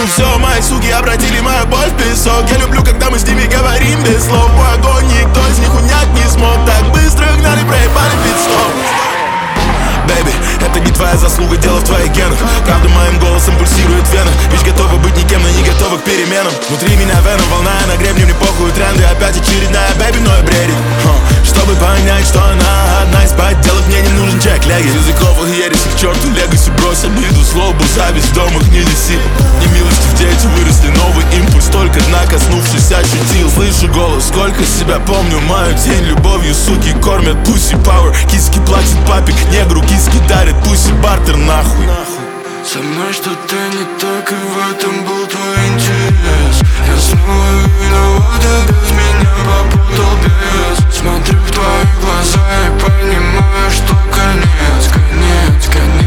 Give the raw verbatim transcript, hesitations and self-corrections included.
все, мои суки обратили мою боль в песок. Я люблю, когда мы с ними говорим без слов. Мой огонь никто из них унять не смог. Так быстро гнали, проебали пит-стоп. Бэйби, это не твоя заслуга, дело в твоих генах. Правда моим голосом пульсирует вена. Ведь готова быть никем, но не готова к переменам. Внутри меня вена, волна, на гребне, мне похуй тренды. Опять очередная бэйби, но и бредит. Чтобы понять, что она одна из подделок, мне не нужен чек, леги. Языков и ереси к черту, легаси брось обиду, злобу, зависть в домах не неси. Не милости в дети выросли, новый импульс, только дна коснувшись ощутил. Слышу голос, сколько себя помню, мою тень любовью, суки кормят пусси пауэр. Киски платит папик, негру киски дарит, пусси бартер нахуй. Со мной что-то не так, и в этом был твой интерес. Я снова виноват, а без меня попутал без. Смотрю в твои глаза и понимаю, что конец, конец, конец.